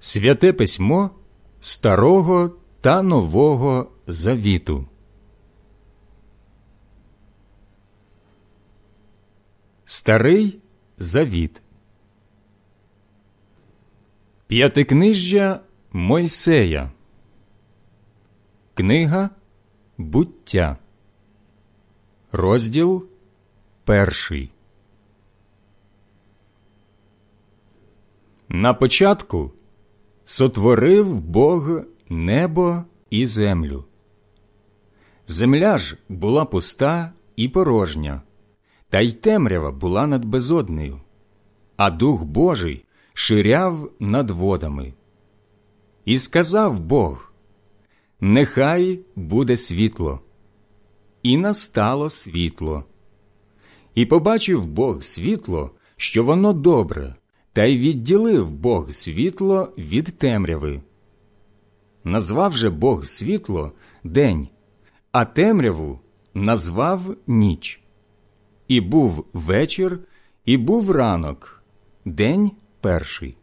Святе письмо Старого та Нового Завіту. Старий Завіт. П'ятикнижжя Мойсея. Книга Буття. Розділ 1. На початку сотворив Бог небо і землю. Земля ж була пуста і порожня, та й темрява була над безоднею, а Дух Божий ширяв над водами. І сказав Бог: «Нехай буде світло». І настало світло. І побачив Бог світло, що воно добре, та й відділив Бог світло від темряви. Назвав же Бог світло день, а темряву назвав ніч. І був вечір, і був ранок, день перший.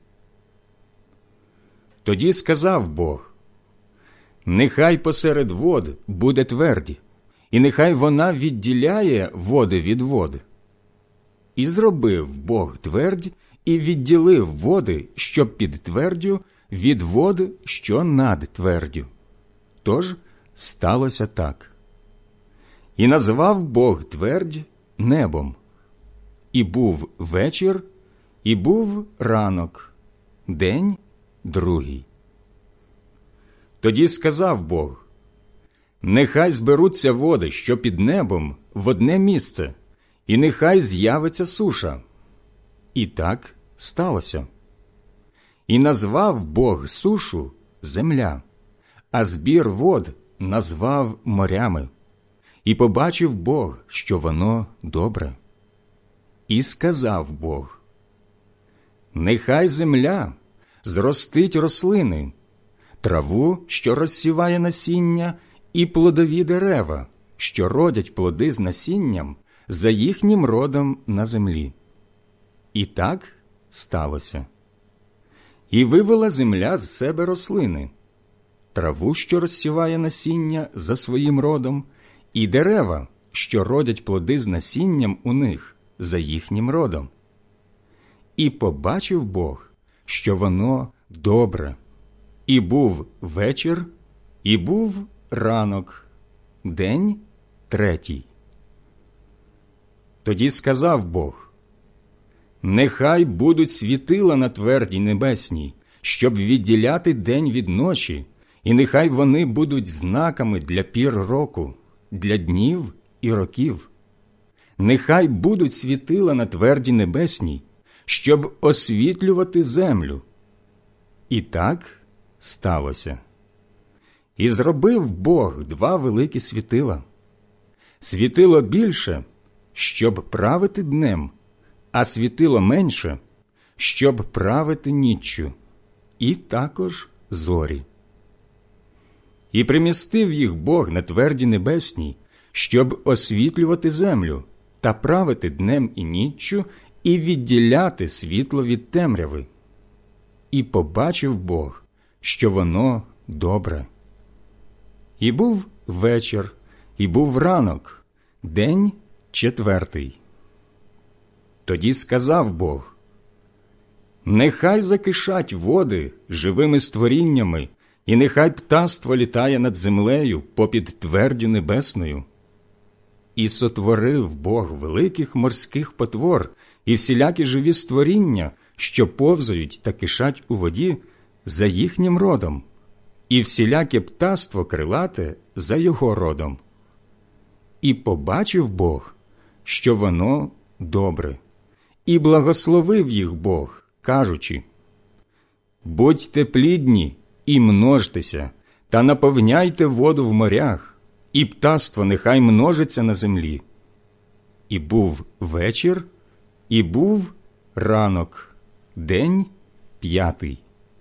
Тоді сказав Бог: «Нехай посеред вод буде твердь, і нехай вона відділяє води від вод». І зробив Бог твердь, і відділив води, що під твердю, від вод, що над твердю. Тож сталося так. І назвав Бог твердь небом. І був вечір, і був ранок, день другий. Тоді сказав Бог: «Нехай зберуться води, що під небом, в одне місце, і нехай з'явиться суша». І так сталося. І назвав Бог сушу земля, а збір вод назвав морями. І побачив Бог, що воно добре. І сказав Бог: «Нехай земля зростить рослини, траву, що розсіває насіння, і плодові дерева, що родять плоди з насінням за їхнім родом на землі». І так сталося. І вивела земля з себе рослини, траву, що розсіває насіння за своїм родом, і дерева, що родять плоди з насінням у них за їхнім родом. І побачив Бог, що воно добре. І був вечір, і був ранок, день третій. Тоді сказав Бог: «Нехай будуть світила на твердій небесній, щоб відділяти день від ночі, і нехай вони будуть знаками для пір року, для днів і років. Нехай будуть світила на твердій небесній, щоб освітлювати землю». І так сталося. І зробив Бог 2 великі світила. Світило більше, щоб правити днем, а світило менше, щоб правити ніччю, і також зорі. І примістив їх Бог на тверді небесній, щоб освітлювати землю та правити днем і ніччю, і відділяти світло від темряви. І побачив Бог, що воно добре. І був вечір, і був ранок, день четвертий. Тоді сказав Бог: «Нехай закишать води живими створіннями, і нехай птаство літає над землею попід твердю небесною». І сотворив Бог великих морських потвор і всілякі живі створіння, що повзають та кишать у воді, за їхнім родом, і всіляке птаство крилате за його родом. І побачив Бог, що воно добре. І благословив їх Бог, кажучи: «Будьте плідні і множтеся, та наповняйте воду в морях, і птаство нехай множиться на землі». І був вечір, і був ранок, день п'ятий.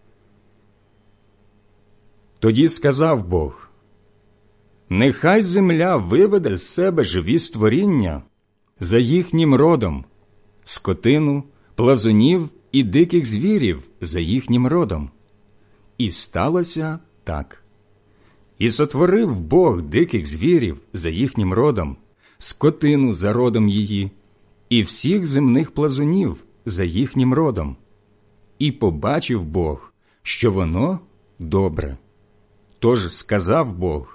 Тоді сказав Бог: «Нехай земля виведе з себе живі створіння за їхнім родом, скотину, плазунів і диких звірів за їхнім родом, І сталося так. І сотворив Бог диких звірів за їхнім родом, скотину за родом її, і всіх земних плазунів за їхнім родом. І побачив Бог, що воно добре. Тож сказав Бог: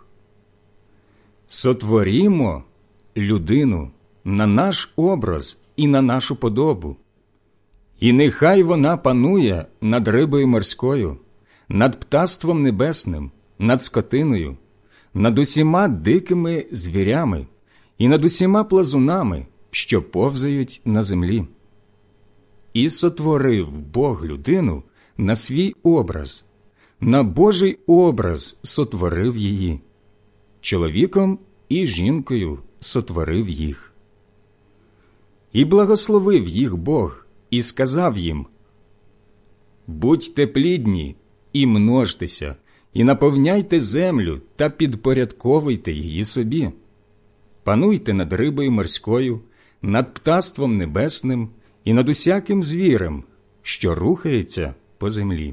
«Сотворімо людину на наш образ і на нашу подобу, і нехай вона панує над рибою морською, над птаством небесним, над скотиною, над усіма дикими звірями і над усіма плазунами, що повзають на землі». І сотворив Бог людину на свій образ, на Божий образ сотворив її, чоловіком і жінкою сотворив їх. І благословив їх Бог, і сказав їм: «Будьте плідні і множтеся, і наповняйте землю та підпорядковуйте її собі. Пануйте над рибою морською, над птаством небесним і над усяким звірем, що рухається по землі».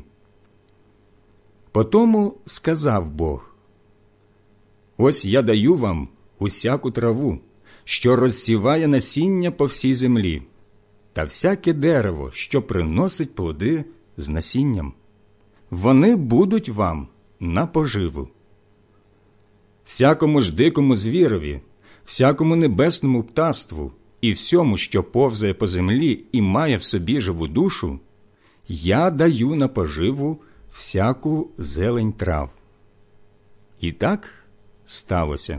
Потому сказав Бог: «Ось я даю вам усяку траву, що розсіває насіння по всій землі, та всяке дерево, що приносить плоди з насінням. Вони будуть вам на поживу. Всякому ж дикому звірові, всякому небесному птаству і всьому, що повзає по землі і має в собі живу душу, я даю на поживу всяку зелень трав». І так сталося.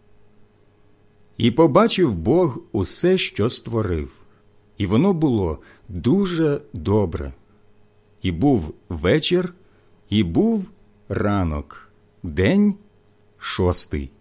І побачив Бог усе, що створив, і воно було дуже добре. І був вечір, і був ранок, день 6.